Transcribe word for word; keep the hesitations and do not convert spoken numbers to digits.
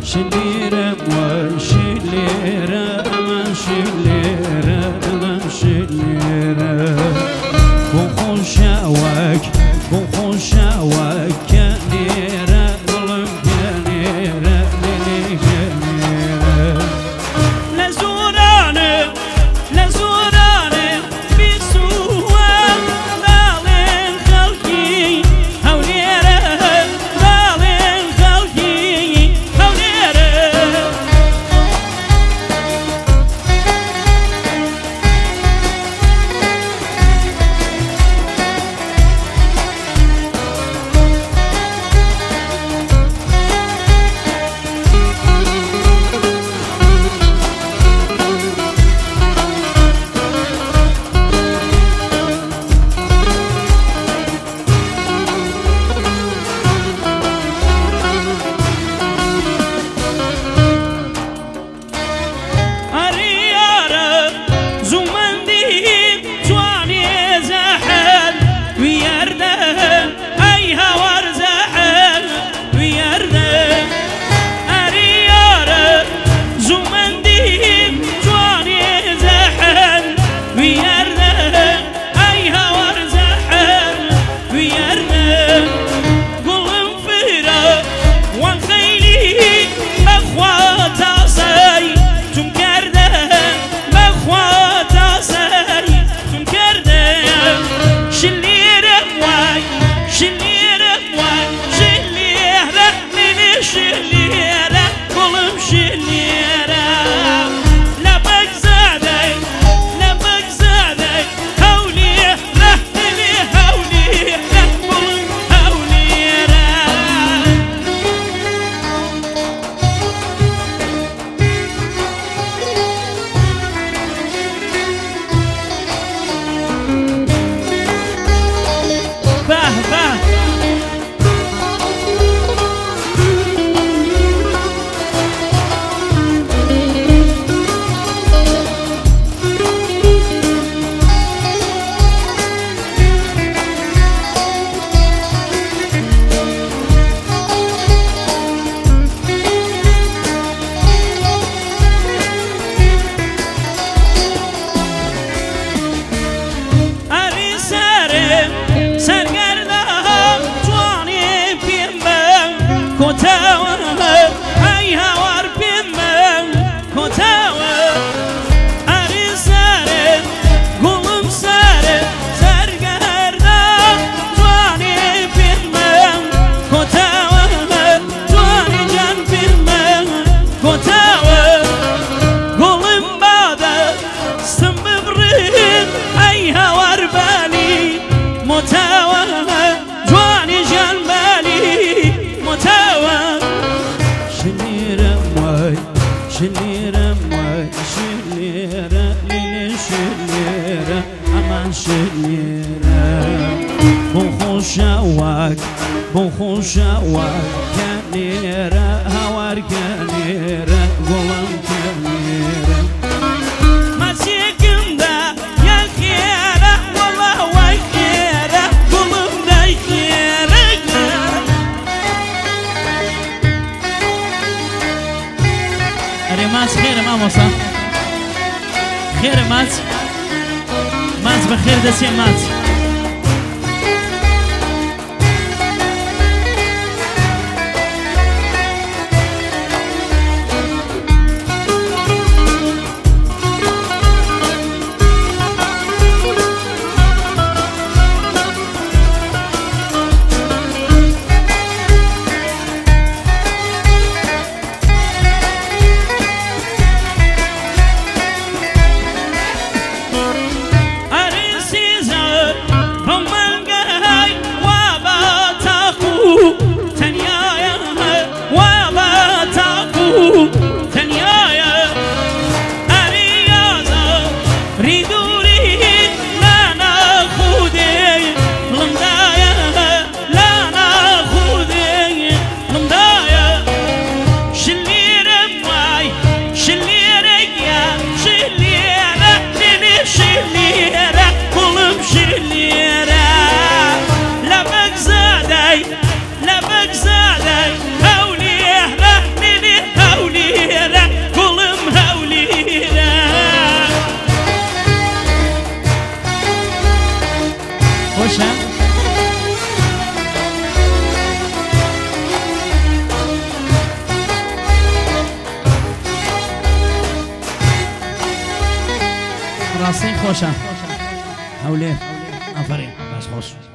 شليرة وشليرة ما شليرة ما شليرة بخون شاوك بخون شاوك كنيرة ظلم كنيرة للي كنيرة لزوراني لزوراني بسوان ضالين خلقي هوليرة ضالين خلقي هوليرة شليرة موي شليرة ليلي شليرة أمان شليرة بخون شاوك بخون شاوك كنيرة هوار كنيرة قلم كنيرة ما تيكم دا يا خيرة والله وخيرة قلم دا خيرة ماز خير ماموسا خير ماز ماز بخير دسي ماز Arisiza خۆشە ڕاستین خۆشە هەولێر ئەفەرین باش خۆش